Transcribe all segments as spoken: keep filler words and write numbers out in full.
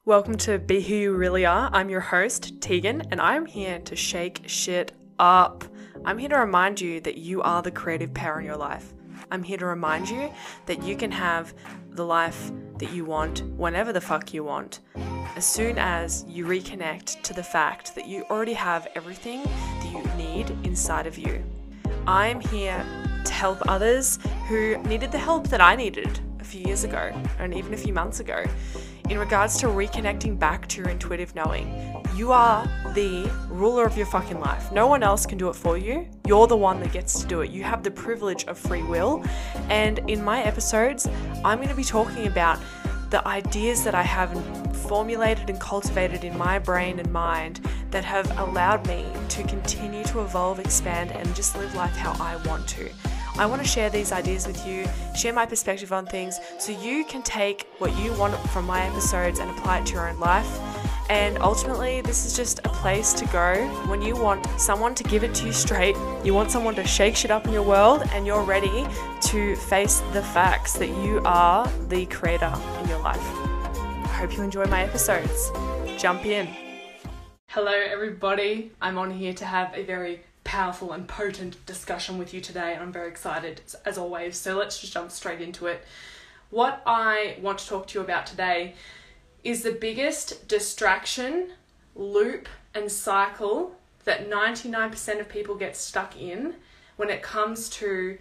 Welcome to Be Who You Really Are. I'm your host, Tegan, and I'm here to shake shit up. I'm here to remind you that you are the creative power in your life. I'm here to remind you that you can have the life that you want whenever the fuck you want, as soon as you reconnect to the fact that you already have everything that you need inside of you. I'm here to help others who needed the help that I needed a few years ago, and even a few months ago, in regards to reconnecting back to your intuitive knowing. You are the ruler of your fucking life. No one else can do it for you. You're the one that gets to do it. You have the privilege of free will. And in my episodes, I'm going to be talking about the ideas that I have formulated and cultivated in my brain and mind that have allowed me to continue to evolve, expand, and just live life how I want to. I want to share these ideas with you, share my perspective on things, so you can take what you want from my episodes and apply it to your own life. And ultimately, this is just a place to go when you want someone to give it to you straight, you want someone to shake shit up in your world, and you're ready to face the facts that you are the creator in your life. I hope you enjoy my episodes. Jump in. Hello everybody, I'm on here to have a very powerful and potent discussion with you today, and I'm very excited as always, so let's just jump straight into it. What I want to talk to you about today is the biggest distraction, loop and cycle that ninety-nine percent of people get stuck in when it comes to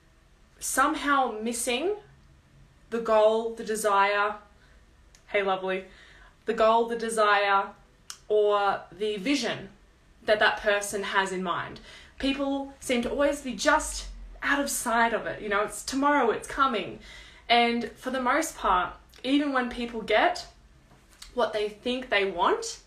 somehow missing the goal, the desire, hey lovely, the goal, the desire, or the vision that that person has in mind. People seem to always be just out of sight of it. You know, it's tomorrow, it's coming. And for the most part, even when people get what they think they want,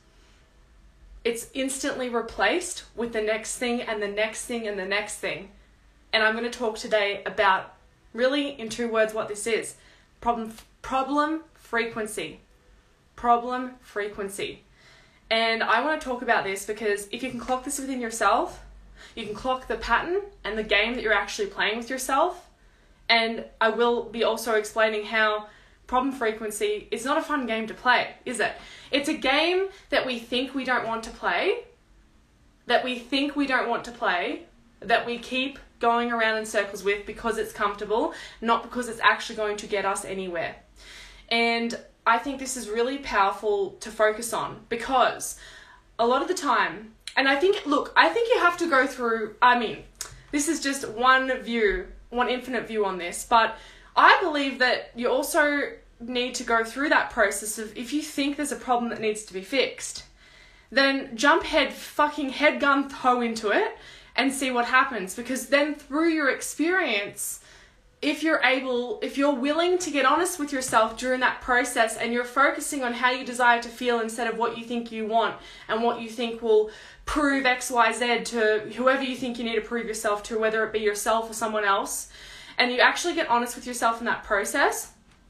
it's instantly replaced with the next thing and the next thing and the next thing. And I'm going to talk today about, really in two words, what this is. Problem, problem frequency. Problem frequency. And I want to talk about this because if you can clock this within yourself, you can clock the pattern and the game that you're actually playing with yourself. And I will be also explaining how problem frequency is not a fun game to play, is it? It's a game that we think we don't want to play, that we think we don't want to play, that we keep going around in circles with because it's comfortable, not because it's actually going to get us anywhere. And I think this is really powerful to focus on because a lot of the time, and I think, look, I think you have to go through, I mean, this is just one view, one infinite view on this, but I believe that you also need to go through that process of, if you think there's a problem that needs to be fixed, then jump head fucking head gun toe into it and see what happens. Because then through your experience, if you're able, if you're willing to get honest with yourself during that process and you're focusing on how you desire to feel instead of what you think you want and what you think will prove X, Y, Z to whoever you think you need to prove yourself to, whether it be yourself or someone else, and you actually get honest with yourself in that process,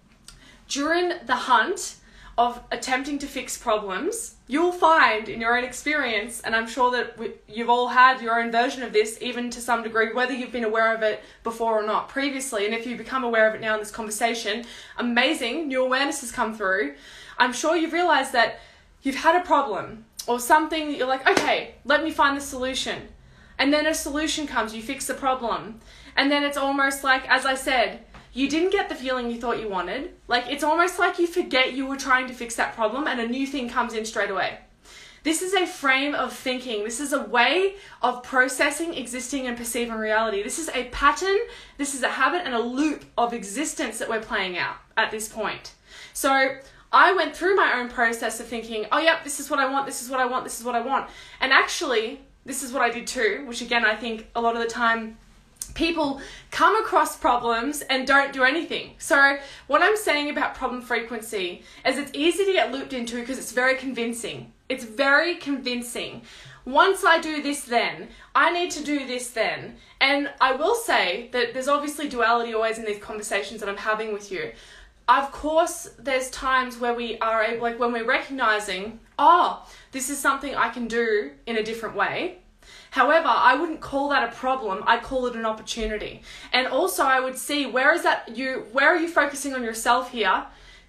during the hunt of attempting to fix problems, you'll find in your own experience, and I'm sure that we, you've all had your own version of this, even to some degree, whether you've been aware of it before or not previously, and if you become aware of it now in this conversation, amazing, new awareness has come through. I'm sure you've realized that you've had a problem or something that you're like, okay, let me find the solution. And then a solution comes, you fix the problem. And then it's almost like, as I said, you didn't get the feeling you thought you wanted. Like, it's almost like you forget you were trying to fix that problem and a new thing comes in straight away. This is a frame of thinking. This is a way of processing, existing, and perceiving reality. This is a pattern, this is a habit and a loop of existence that we're playing out at this point. So I went through my own process of thinking, oh, yep, this is what I want, this is what I want, this is what I want. And actually, this is what I did too, which again, I think a lot of the time, people come across problems and don't do anything. So what I'm saying about problem frequency is it's easy to get looped into because it's very convincing. It's very convincing. Once I do this then, I need to do this then. And I will say that there's obviously duality always in these conversations that I'm having with you. Of course, there's times where we are able, like when we're recognizing, oh, this is something I can do in a different way. However, I wouldn't call that a problem. I'd call it an opportunity. And also I would see, where is that you, where are you focusing on yourself here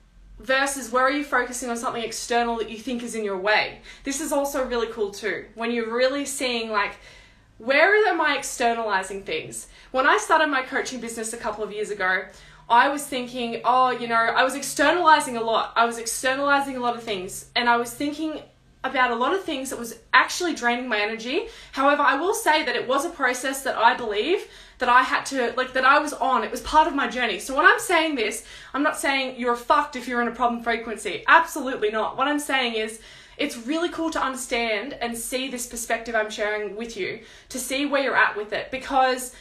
versus where are you focusing on something external that you think is in your way? This is also really cool too. When you're really seeing like, where am I externalizing things? When I started my coaching business a couple of years ago, I was thinking, oh, you know, I was externalizing a lot. I was externalizing a lot of things, and I was thinking about a lot of things that was actually draining my energy. However, I will say that it was a process that I believe that I had to, like, that I was on. It was part of my journey. So when I'm saying this, I'm not saying you're fucked if you're in a problem frequency. Absolutely not. What I'm saying is, it's really cool to understand and see this perspective I'm sharing with you, to see where you're at with it, because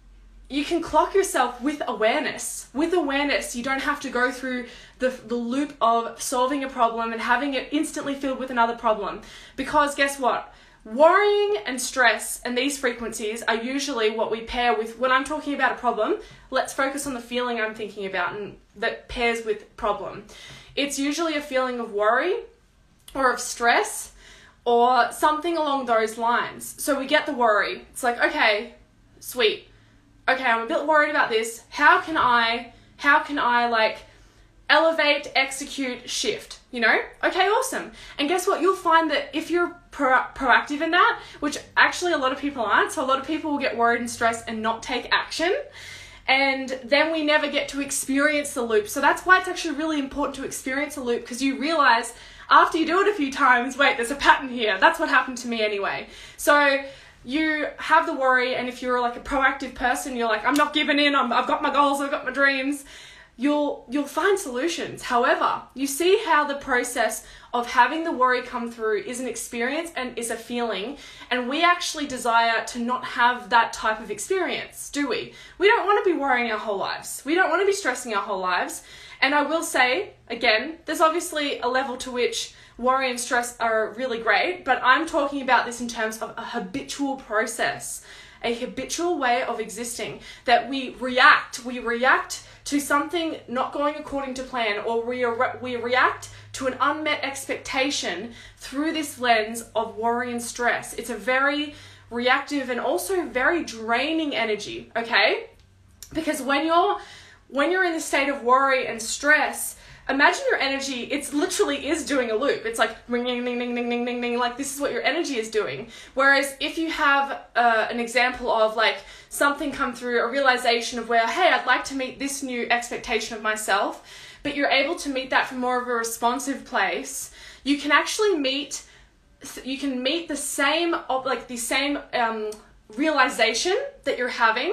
you can clock yourself with awareness. With awareness, you don't have to go through the, the loop of solving a problem and having it instantly filled with another problem. Because guess what? Worrying and stress and these frequencies are usually what we pair with. When I'm talking about a problem, let's focus on the feeling I'm thinking about and that pairs with problem. It's usually a feeling of worry or of stress or something along those lines. So we get the worry. It's like, okay, sweet. Okay, I'm a bit worried about this. How can I, how can I like elevate, execute, shift, you know? Okay, awesome. And guess what? You'll find that if you're pro- proactive in that, which actually a lot of people aren't, so a lot of people will get worried and stressed and not take action. And then we never get to experience the loop. So that's why it's actually really important to experience a loop, because you realize after you do it a few times, wait, there's a pattern here. That's what happened to me anyway. So you have the worry, and if you're like a proactive person, you're like, I'm not giving in, I'm, I've got my goals, I've got my dreams, you'll you'll find solutions. However, you see how the process of having the worry come through is an experience and is a feeling, and we actually desire to not have that type of experience, do we? We don't want to be worrying our whole lives. We don't want to be stressing our whole lives. And I will say, again, there's obviously a level to which worry and stress are really great, but I'm talking about this in terms of a habitual process, a habitual way of existing, that we react, we react to something not going according to plan, or we, re- we react to an unmet expectation through this lens of worry and stress. It's a very reactive and also very draining energy, okay? Because when you're when you're in the state of worry and stress, imagine your energy, it's literally is doing a loop. It's like ring, ding, ding, ding, ding, ding, ding, ding. Like this is what your energy is doing. Whereas if you have uh, an example of like something come through, a realization of where, hey, I'd like to meet this new expectation of myself, but you're able to meet that from more of a responsive place, you can actually meet, you can meet the same, like the same um, realization that you're having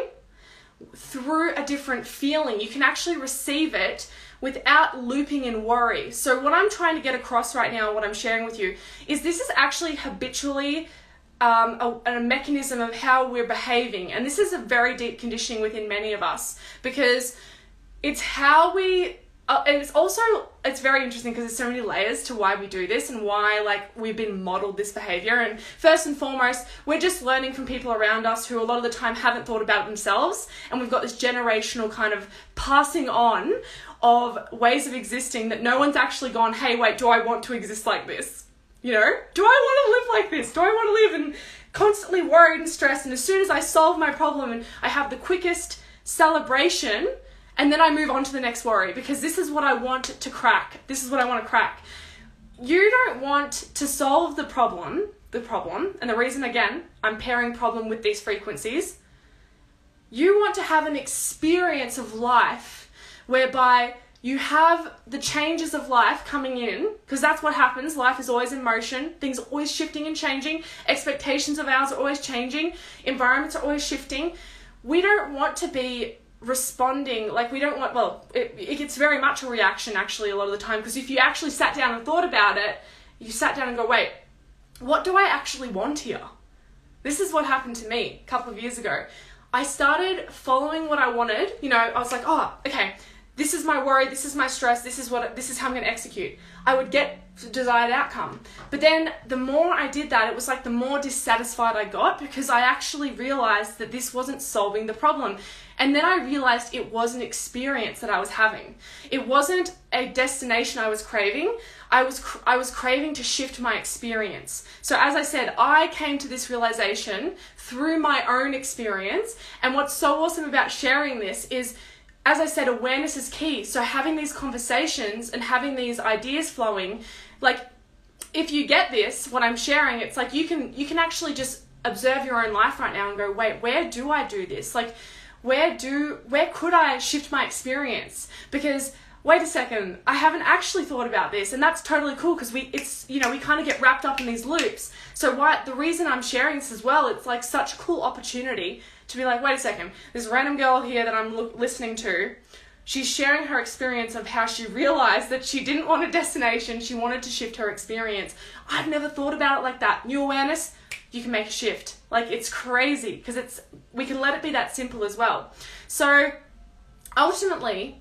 through a different feeling. You can actually receive it without looping in worry. So what I'm trying to get across right now, what I'm sharing with you, is this is actually habitually um, a, a mechanism of how we're behaving. And this is a very deep conditioning within many of us, because it's how we, uh, and it's also, it's very interesting because there's so many layers to why we do this and why like we've been modeled this behavior. And first and foremost, we're just learning from people around us who a lot of the time haven't thought about it themselves. And we've got this generational kind of passing on of ways of existing that no one's actually gone, hey, wait, do I want to exist like this? You know, do I want to live like this? Do I want to live and constantly worried and stressed? And as soon as I solve my problem and I have the quickest celebration, and then I move on to the next worry, because this is what I want to crack. This is what I want to crack. You don't want to solve the problem, the problem, and the reason, again, I'm pairing problem with these frequencies. You want to have an experience of life whereby you have the changes of life coming in, because that's what happens. Life is always in motion. Things are always shifting and changing. Expectations of ours are always changing. Environments are always shifting. We don't want to be responding, like we don't want, well, it, it gets very much a reaction actually a lot of the time, because if you actually sat down and thought about it, you sat down and go, wait, what do I actually want here? This is what happened to me a couple of years ago. I started following what I wanted. You know, I was like, oh, okay, this is my worry, this is my stress, this is what, this is how I'm going to execute. I would get the desired outcome. But then the more I did that, it was like the more dissatisfied I got, because I actually realized that this wasn't solving the problem. And then I realized it was an experience that I was having. It wasn't a destination I was craving. I was cr- I was craving to shift my experience. So as I said, I came to this realization through my own experience. And what's so awesome about sharing this is, as I said, awareness is key. So having these conversations and having these ideas flowing, like if you get this, what I'm sharing, it's like you can you can actually just observe your own life right now and go, wait, where do I do this? Like, where do where could I shift my experience? Because wait a second, I haven't actually thought about this, and that's totally cool because we it's you know we kind of get wrapped up in these loops. So why the reason I'm sharing this as well, it's like such a cool opportunity to be like, wait a second, this random girl here that I'm lo- listening to, she's sharing her experience of how she realized that she didn't want a destination, she wanted to shift her experience. I've never thought about it like that. New awareness, you can make a shift. Like, it's crazy because it's we can let it be that simple as well. So ultimately,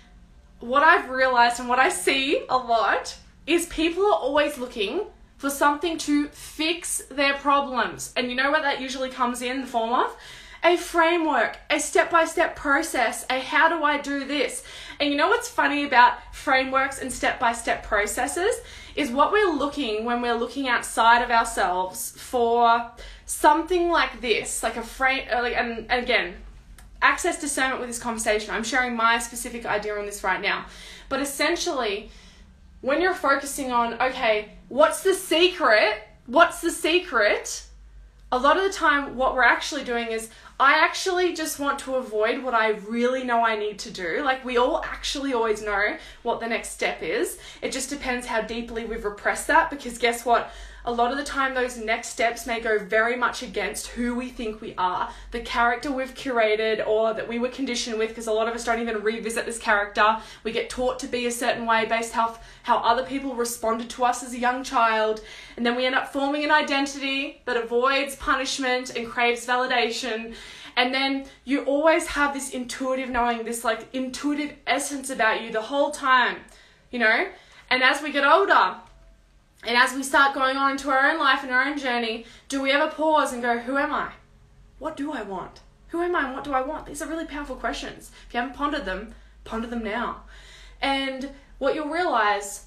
what I've realized and what I see a lot is people are always looking for something to fix their problems. And you know what that usually comes in the form of? A framework, a step-by-step process, a how do I do this? And you know what's funny about frameworks and step-by-step processes is what we're looking when we're looking outside of ourselves for something like this, like a frame, like, and, and again, access discernment with this conversation. I'm sharing my specific idea on this right now. But essentially, when you're focusing on, okay, what's the secret? What's the secret? A lot of the time, what we're actually doing is, I actually just want to avoid what I really know I need to do. Like, we all actually always know what the next step is. It just depends how deeply we've repressed that, because guess what? A lot of the time, those next steps may go very much against who we think we are, the character we've curated or that we were conditioned with, because a lot of us don't even revisit this character. We get taught to be a certain way based on how, how other people responded to us as a young child, and then we end up forming an identity that avoids punishment and craves validation. And then you always have this intuitive knowing, this like intuitive essence about you the whole time, you know? And as we get older, and as we start going on into our own life and our own journey, do we ever pause and go, who am I? What do I want? Who am I and what do I want? These are really powerful questions. If you haven't pondered them, ponder them now. And what you'll realize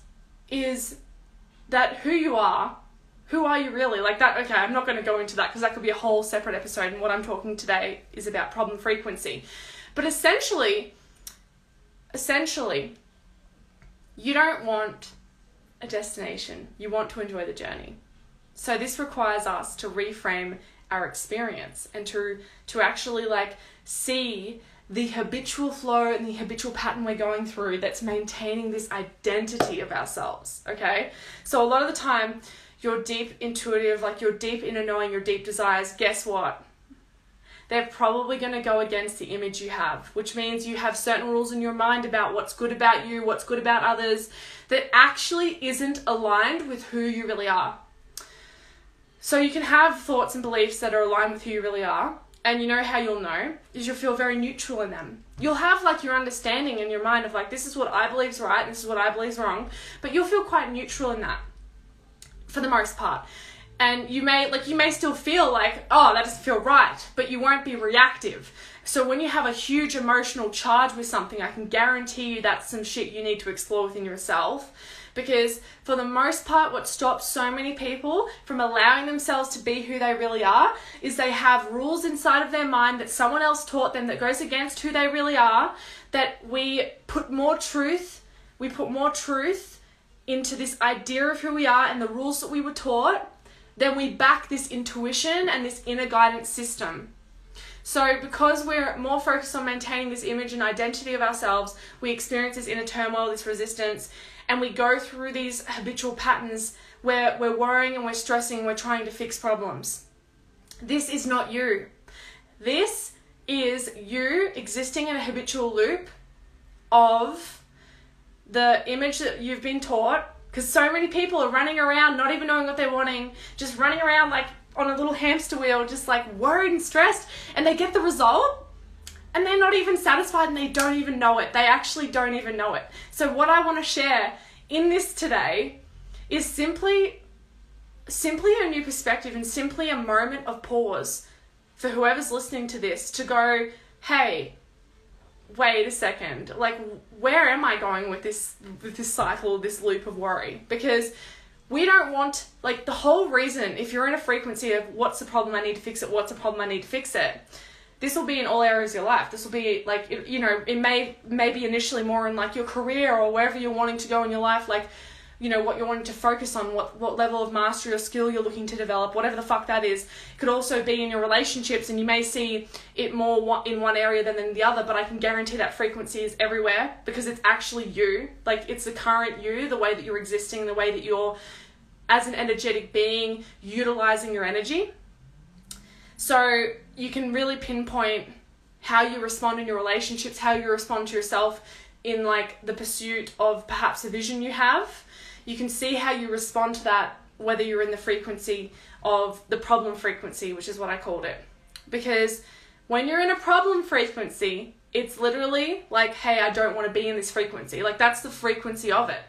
is that who you are, who are you really? Like that, okay, I'm not going to go into that because that could be a whole separate episode, and what I'm talking today is about problem frequency. But essentially, essentially, you don't want a destination. You want to enjoy the journey. So this requires us to reframe our experience and to to actually like see the habitual flow and the habitual pattern we're going through that's maintaining this identity of ourselves, okay? So a lot of the time, your deep intuitive, like your deep inner knowing, your deep desires, guess what? They're probably going to go against the image you have, which means you have certain rules in your mind about what's good about you, what's good about others, that actually isn't aligned with who you really are. So you can have thoughts and beliefs that are aligned with who you really are, and you know how you'll know is you'll feel very neutral in them. You'll have like your understanding in your mind of like, this is what I believe is right, and this is what I believe is wrong, but you'll feel quite neutral in that for the most part. And you may like you may still feel like, oh, that doesn't feel right, but you won't be reactive. So when you have a huge emotional charge with something, I can guarantee you that's some shit you need to explore within yourself. Because for the most part, what stops so many people from allowing themselves to be who they really are is they have rules inside of their mind that someone else taught them that goes against who they really are, that we put more truth, we put more truth into this idea of who we are and the rules that we were taught, then we back this intuition and this inner guidance system. So because we're more focused on maintaining this image and identity of ourselves, we experience this inner turmoil, this resistance, and we go through these habitual patterns where we're worrying and we're stressing and we're trying to fix problems. This is not you. This is you existing in a habitual loop of the image that you've been taught. Because so many people are running around, not even knowing what they're wanting, just running around like on a little hamster wheel, just like worried and stressed, and they get the result, and they're not even satisfied, and they don't even know it. They actually don't even know it. So what I want to share in this today is simply, simply a new perspective and simply a moment of pause for whoever's listening to this to go, hey, wait a second, like, where am I going with this with this cycle, this loop of worry? Because we don't want, like, the whole reason, if you're in a frequency of what's the problem, I need to fix it, what's the problem, I need to fix it, this will be in all areas of your life. This will be like, it, you know, it may maybe initially more in like your career or wherever you're wanting to go in your life, like, you know, what you're wanting to focus on, what, what level of mastery or skill you're looking to develop, whatever the fuck that is. It could also be in your relationships, and you may see it more in one area than in the other, but I can guarantee that frequency is everywhere because it's actually you. Like, it's the current you, the way that you're existing, the way that you're, as an energetic being, utilizing your energy. So you can really pinpoint how you respond in your relationships, how you respond to yourself in like the pursuit of perhaps a vision you have. You can see how you respond to that, whether you're in the frequency of the problem frequency, which is what I called it. Because when you're in a problem frequency, it's literally like, hey, I don't want to be in this frequency. Like, that's the frequency of it.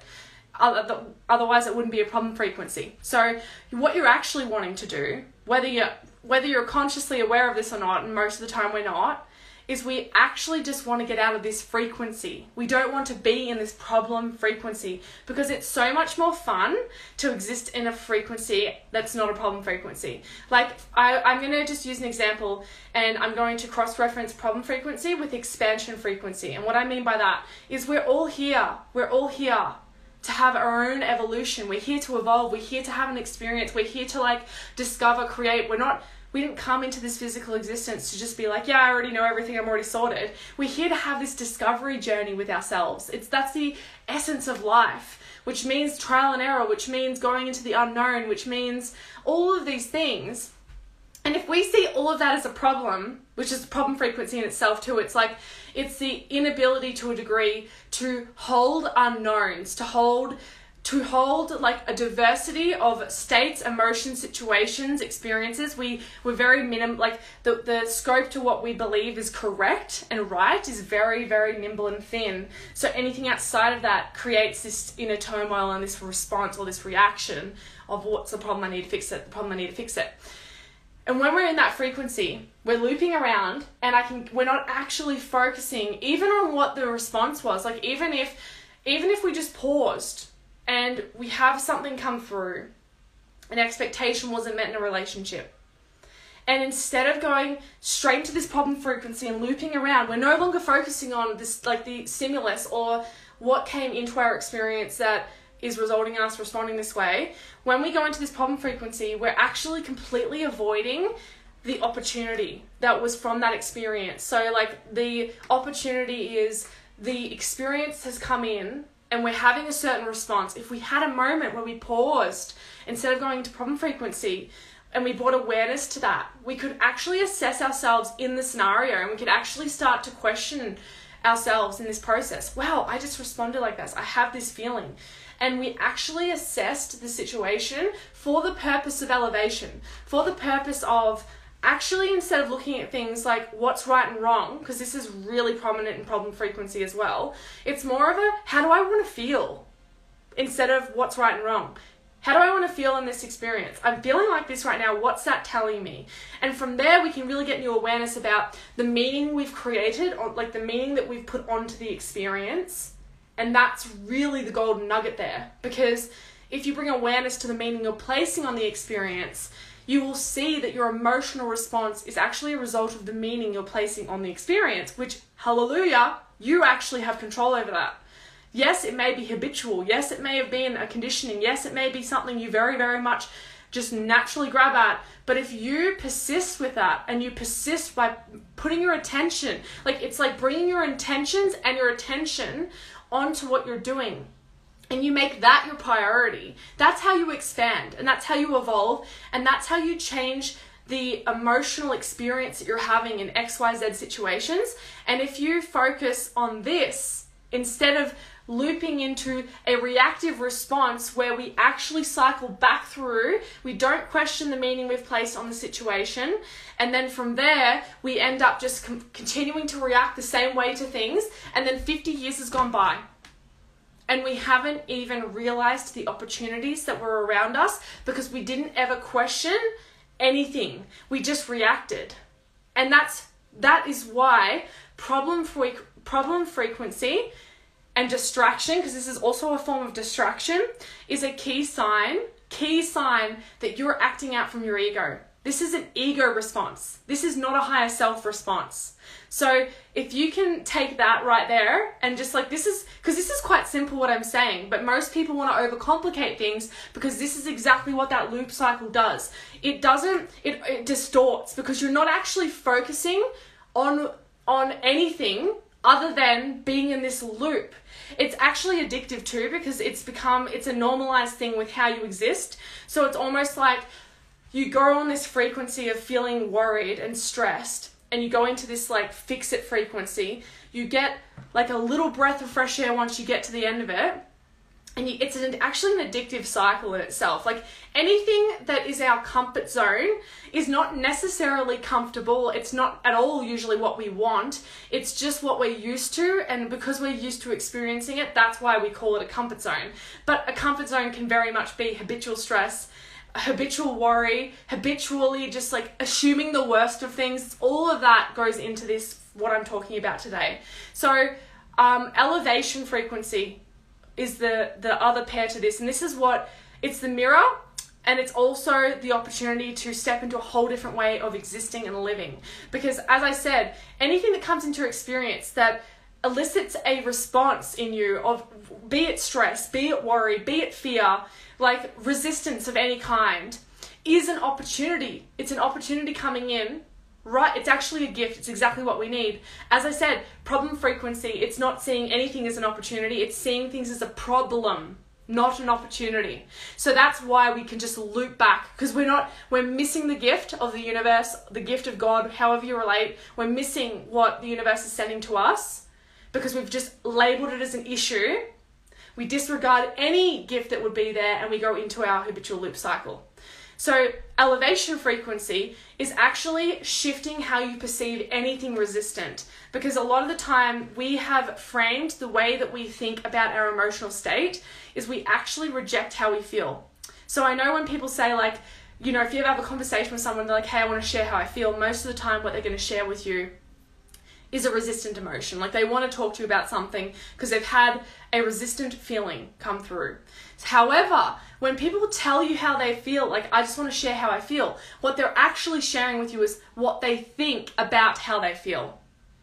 Otherwise, it wouldn't be a problem frequency. So what you're actually wanting to do, whether you're, whether you're consciously aware of this or not, and most of the time we're not, is we actually just want to get out of this frequency. We don't want to be in this problem frequency because it's so much more fun to exist in a frequency that's not a problem frequency. Like, I, I'm going to just use an example, and I'm going to cross-reference problem frequency with expansion frequency. And what I mean by that is we're all here. We're all here to have our own evolution. We're here to evolve. We're here to have an experience. We're here to like discover, create. We're not... We didn't come into this physical existence to just be like, yeah, I already know everything, I'm already sorted. We're here to have this discovery journey with ourselves. It's that's the essence of life, which means trial and error, which means going into the unknown, which means all of these things. And if we see all of that as a problem, which is problem frequency in itself too, it's like, it's the inability to a degree to hold unknowns, to hold to hold like a diversity of states, emotions, situations, experiences. We, we're very minim, like the, the scope to what we believe is correct and right is very, very nimble and thin. So anything outside of that creates this inner turmoil and this response or this reaction of what's the problem, I need to fix it, the problem, I need to fix it. And when we're in that frequency, we're looping around and I can, we're not actually focusing even on what the response was. Like even if, even if we just paused, and we have something come through, an expectation wasn't met in a relationship. And instead of going straight into this problem frequency and looping around, we're no longer focusing on this, like the stimulus or what came into our experience that is resulting in us responding this way. When we go into this problem frequency, we're actually completely avoiding the opportunity that was from that experience. So like the opportunity is the experience has come in, and we're having a certain response. If we had a moment where we paused, instead of going into problem frequency, and we brought awareness to that, we could actually assess ourselves in the scenario, and we could actually start to question ourselves in this process. Wow, I just responded like this. I have this feeling. And we actually assessed the situation for the purpose of elevation, for the purpose of actually, instead of looking at things like what's right and wrong, because this is really prominent in problem frequency as well, it's more of a, how do I want to feel? Instead of what's right and wrong. How do I want to feel in this experience? I'm feeling like this right now. What's that telling me? And from there, we can really get new awareness about the meaning we've created, or like the meaning that we've put onto the experience. And that's really the golden nugget there. Because if you bring awareness to the meaning you're placing on the experience, you will see that your emotional response is actually a result of the meaning you're placing on the experience, which, hallelujah, you actually have control over that. Yes, it may be habitual. Yes, it may have been a conditioning. Yes, it may be something you very, very much just naturally grab at. But if you persist with that and you persist by putting your attention, like it's like bringing your intentions and your attention onto what you're doing, and you make that your priority, that's how you expand, and that's how you evolve, and that's how you change the emotional experience that you're having in X Y Z situations. And if you focus on this, instead of looping into a reactive response where we actually cycle back through, we don't question the meaning we've placed on the situation, and then from there, we end up just com- continuing to react the same way to things, and then fifty years has gone by. And we haven't even realized the opportunities that were around us because we didn't ever question anything. We just reacted. And that's, that is why problem fre- problem frequency and distraction, because this is also a form of distraction, is a key sign, key sign that you're acting out from your ego. This is an ego response. This is not a higher self response. So if you can take that right there and just like, this is, because this is quite simple what I'm saying, but most people want to overcomplicate things because this is exactly what that loop cycle does. It doesn't, it, it distorts because you're not actually focusing on, on anything other than being in this loop. It's actually addictive too because it's become, it's a normalized thing with how you exist. So it's almost like you go on this frequency of feeling worried and stressed and you go into this like fix it frequency. You get like a little breath of fresh air once you get to the end of it. And you, it's an, actually an addictive cycle in itself. Like anything that is our comfort zone is not necessarily comfortable. It's not at all usually what we want. It's just what we're used to. And because we're used to experiencing it, that's why we call it a comfort zone. But a comfort zone can very much be habitual stress, habitual worry, habitually just like assuming the worst of things. All of that goes into this, what I'm talking about today. So um, elevation frequency is the, the other pair to this. And this is what, it's the mirror, and it's also the opportunity to step into a whole different way of existing and living. Because as I said, anything that comes into your experience that elicits a response in you of, be it stress, be it worry, be it fear, like resistance of any kind, is an opportunity. It's an opportunity coming in. Right, it's actually a gift. It's exactly what we need. As I said, problem frequency, it's not seeing anything as an opportunity. It's seeing things as a problem, not an opportunity. So that's why we can just loop back, because we're not, we're missing the gift of the universe, the gift of God, however you relate. We're missing what the universe is sending to us because we've just labeled it as an issue. We disregard any gift that would be there and we go into our habitual loop cycle. So elevation frequency is actually shifting how you perceive anything resistant, because a lot of the time we have framed the way that we think about our emotional state is we actually reject how we feel. So I know when people say like, you know, if you ever have a conversation with someone, they're like, hey, I want to share how I feel. Most of the time what they're going to share with you is a resistant emotion. Like they want to talk to you about something because they've had a resistant feeling come through. However, when people tell you how they feel, like I just want to share how I feel, what they're actually sharing with you is what they think about how they feel.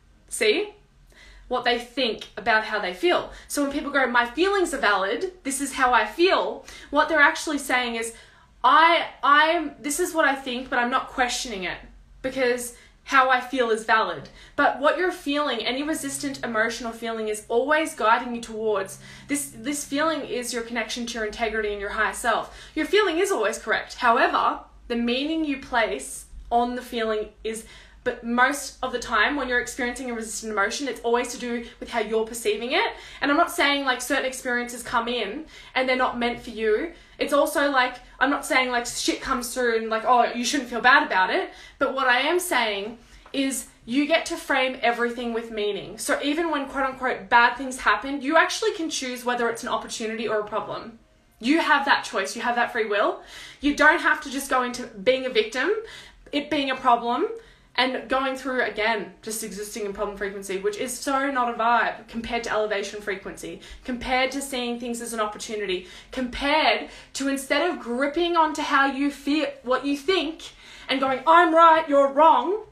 See? What they think about how they feel. So when people go, my feelings are valid, this is how I feel, what they're actually saying is, I, I'm, this is what I think, but I'm not questioning it because how I feel is valid. But what you're feeling, any resistant emotional feeling, is always guiding you towards this. This feeling is your connection to your integrity and your higher self. Your feeling is always correct. However, the meaning you place on the feeling is, but most of the time when you're experiencing a resistant emotion, it's always to do with how you're perceiving it. And I'm not saying like certain experiences come in and they're not meant for you. It's also like, I'm not saying like shit comes through and like, oh, you shouldn't feel bad about it. But what I am saying is you get to frame everything with meaning. So even when quote unquote bad things happen, you actually can choose whether it's an opportunity or a problem. You have that choice. You have that free will. You don't have to just go into being a victim, it being a problem, and going through, again, just existing in problem frequency, which is so not a vibe compared to elevation frequency, compared to seeing things as an opportunity, compared to instead of gripping onto how you feel, what you think, and going, I'm right, you're wrong,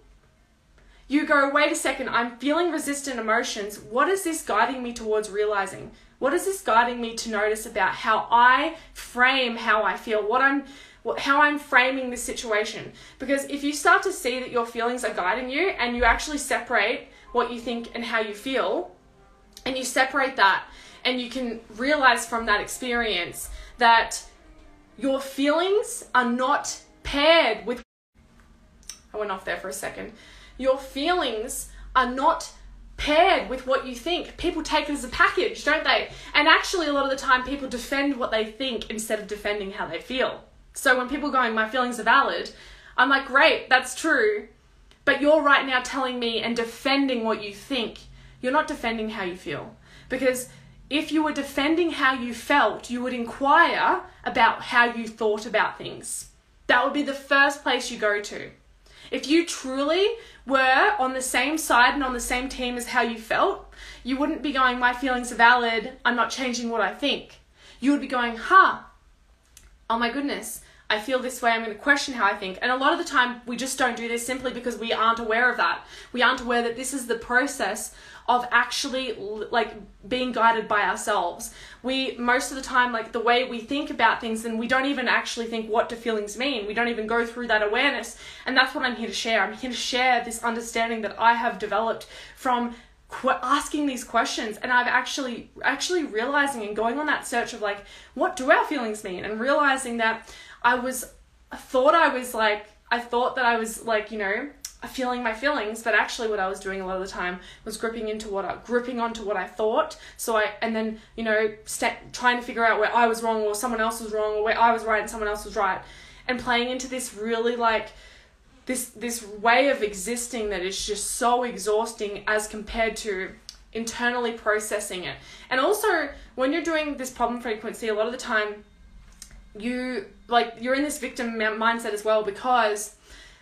you go, wait a second, I'm feeling resistant emotions. What is this guiding me towards realizing? What is this guiding me to notice about how I frame how I feel, what I'm how I'm framing this situation? Because if you start to see that your feelings are guiding you and you actually separate what you think and how you feel, and you separate that and you can realize from that experience that your feelings are not paired with, I went off there for a second, your feelings are not paired with what you think. People take it as a package, don't they? And actually a lot of the time people defend what they think instead of defending how they feel. So when people are going, my feelings are valid, I'm like, great, that's true. But you're right now telling me and defending what you think. You're not defending how you feel. Because if you were defending how you felt, you would inquire about how you thought about things. That would be the first place you go to. If you truly were on the same side and on the same team as how you felt, you wouldn't be going, my feelings are valid, I'm not changing what I think. You would be going, huh, oh my goodness, I feel this way, I'm going to question how I think. And a lot of the time we just don't do this simply because we aren't aware of that. We aren't aware that this is the process of actually like being guided by ourselves. We, most of the time, like the way we think about things, and we don't even actually think what do feelings mean. We don't even go through that awareness. And that's what I'm here to share. I'm here to share this understanding that I have developed from qu- asking these questions. And I've actually, actually realizing and going on that search of like, what do our feelings mean? And realizing that I was, I thought I was like, I thought that I was like, you know, feeling my feelings, but actually what I was doing a lot of the time was gripping into what I, gripping onto what I thought. So I, and then, you know, st- trying to figure out where I was wrong or someone else was wrong, or where I was right and someone else was right. And playing into this really like, this, this way of existing that is just so exhausting as compared to internally processing it. And also when you're doing this problem frequency, a lot of the time you like, you're in this victim mindset as well, because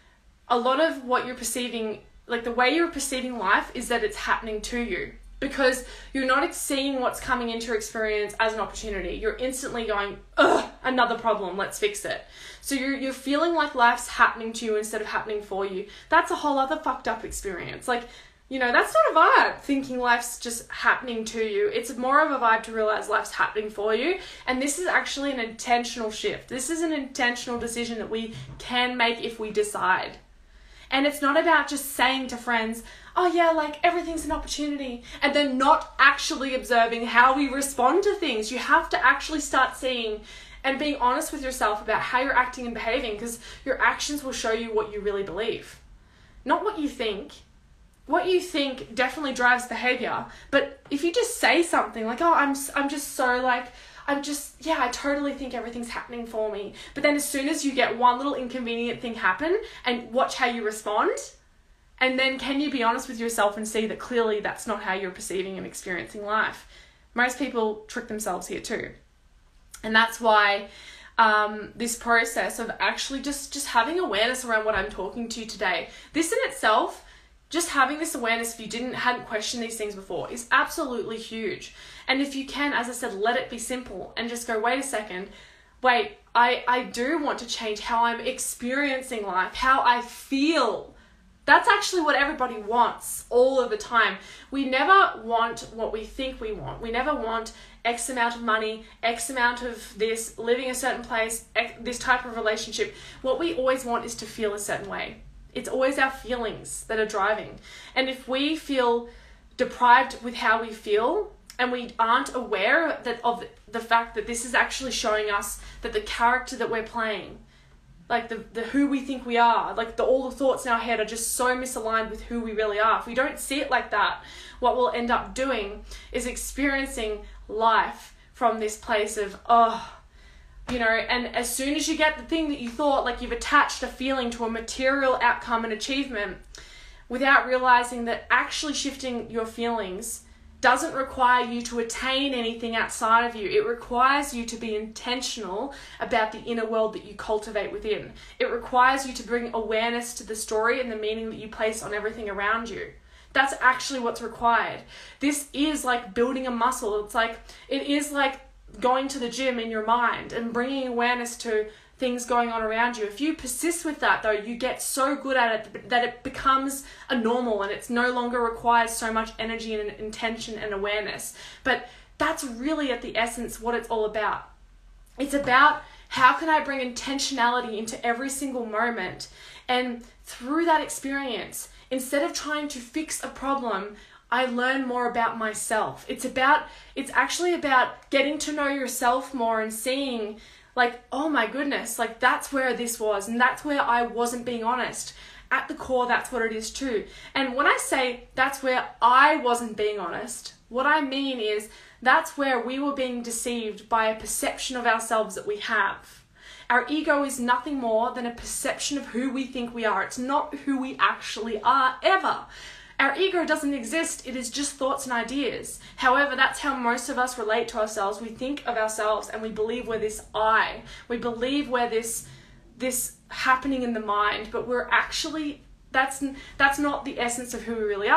a lot of what you're perceiving, like the way you're perceiving life is that it's happening to you, because you're not seeing what's coming into your experience as an opportunity. You're instantly going, ugh, another problem, let's fix it. So you're, you're feeling like life's happening to you instead of happening for you. That's a whole other fucked up experience. Like, you know, that's not a vibe, thinking life's just happening to you. It's more of a vibe to realize life's happening for you. And this is actually an intentional shift. This is an intentional decision that we can make if we decide. And it's not about just saying to friends, oh yeah, like everything's an opportunity, and then not actually observing how we respond to things. You have to actually start seeing and being honest with yourself about how you're acting and behaving, because your actions will show you what you really believe, not what you think. What you think definitely drives behavior, but if you just say something like, oh, I'm I'm just so like, I'm just, yeah, I totally think everything's happening for me. But then as soon as you get one little inconvenient thing happen, and watch how you respond, and then can you be honest with yourself and see that clearly that's not how you're perceiving and experiencing life. Most people trick themselves here too. And that's why um, this process of actually just, just having awareness around what I'm talking to you today, this in itself, just having this awareness, if you didn't hadn't questioned these things before, is absolutely huge. And if you can, as I said, let it be simple and just go, wait a second, wait, I, I do want to change how I'm experiencing life, how I feel. That's actually what everybody wants all of the time. We never want what we think we want. We never want X amount of money, X amount of this, living a certain place, X, this type of relationship. What we always want is to feel a certain way. It's always our feelings that are driving. And if we feel deprived with how we feel, and we aren't aware that of the fact that this is actually showing us that the character that we're playing, like the, the who we think we are, like the all the thoughts in our head are just so misaligned with who we really are. If we don't see it like that, what we'll end up doing is experiencing life from this place of, oh, you know, and as soon as you get the thing that you thought, like you've attached a feeling to a material outcome and achievement without realizing that actually shifting your feelings doesn't require you to attain anything outside of you. It requires you to be intentional about the inner world that you cultivate within. It requires you to bring awareness to the story and the meaning that you place on everything around you. That's actually what's required. This is like building a muscle. It's like, it is like going to the gym in your mind and bringing awareness to things going on around you. If you persist with that though, you get so good at it that it becomes a normal, and it's no longer requires so much energy and intention and awareness. But that's really at the essence what it's all about. It's about how can I bring intentionality into every single moment, and through that experience, instead of trying to fix a problem, I learn more about myself. It's about, it's actually about getting to know yourself more and seeing like, oh my goodness, like that's where this was, and that's where I wasn't being honest. At the core, that's what it is too. And when I say that's where I wasn't being honest, what I mean is that's where we were being deceived by a perception of ourselves that we have. Our ego is nothing more than a perception of who we think we are. It's not who we actually are ever. Our ego doesn't exist. It is just thoughts and ideas. However, that's how most of us relate to ourselves. We think of ourselves and we believe we're this I. We believe we're this, this happening in the mind, but we're actually, that's, that's not the essence of who we really are.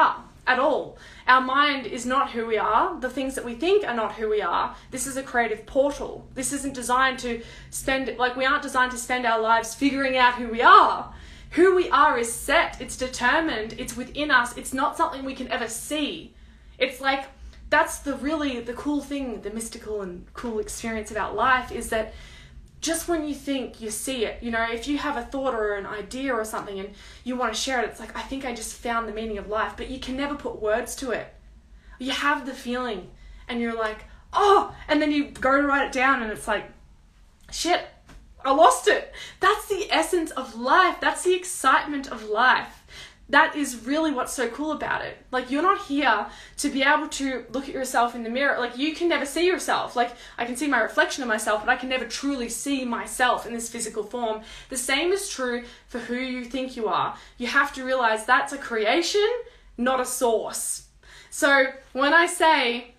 at all. Our mind is not who we are. The things that we think are not who we are. This is a creative portal. This isn't designed to spend, like we aren't designed to spend our lives figuring out who we are. Who we are is set, it's determined, it's within us, it's not something we can ever see. It's like, that's the really, the cool thing, the mystical and cool experience about life is that just when you think you see it, you know, if you have a thought or an idea or something and you want to share it, it's like, I think I just found the meaning of life, but you can never put words to it. You have the feeling and you're like, oh, and then you go to write it down and it's like, shit, I lost it. That's the essence of life. That's the excitement of life. That is really what's so cool about it. Like, you're not here to be able to look at yourself in the mirror. Like, you can never see yourself. Like, I can see my reflection of myself, but I can never truly see myself in this physical form. The same is true for who you think you are. You have to realize that's a creation, not a source. So when I say,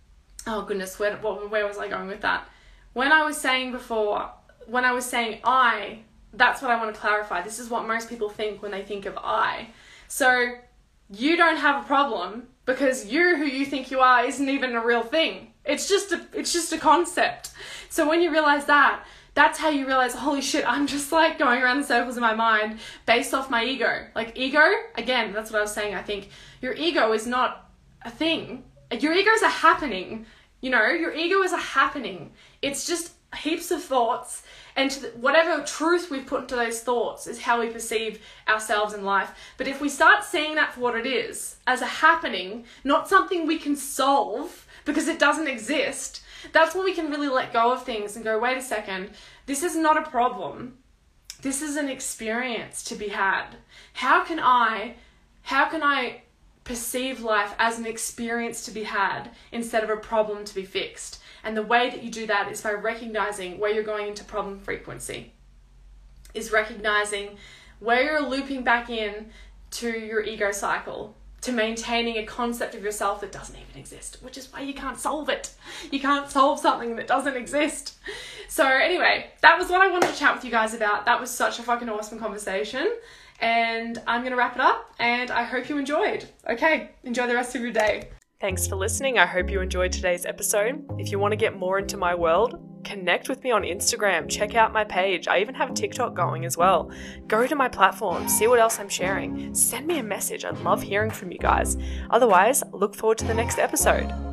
oh goodness, where, where was I going with that? When I was saying before, when I was saying I, that's what I want to clarify. This is what most people think when they think of I. So you don't have a problem because you who you think you are isn't even a real thing. It's just a, it's just a concept. So when you realize that, that's how you realize, holy shit, I'm just like going around in circles in my mind based off my ego. Like ego, again, that's what I was saying, I think. Your ego is not a thing. Your ego is a happening. You know, your ego is a happening. It's just heaps of thoughts, and to the, whatever truth we've put into those thoughts is how we perceive ourselves in life. But if we start seeing that for what it is, as a happening, not something we can solve because it doesn't exist, that's when we can really let go of things and go, wait a second, this is not a problem. This is an experience to be had. How can I, how can I perceive life as an experience to be had instead of a problem to be fixed? And the way that you do that is by recognizing where you're going into problem frequency, is recognizing where you're looping back in to your ego cycle, to maintaining a concept of yourself that doesn't even exist, which is why you can't solve it. You can't solve something that doesn't exist. So anyway, that was what I wanted to chat with you guys about. That was such a fucking awesome conversation. And I'm going to wrap it up, and I hope you enjoyed. Okay, enjoy the rest of your day. Thanks for listening. I hope you enjoyed today's episode. If you want to get more into my world, connect with me on Instagram. Check out my page. I even have TikTok going as well. Go to my platform, see what else I'm sharing. Send me a message. I'd love hearing from you guys. Otherwise, look forward to the next episode.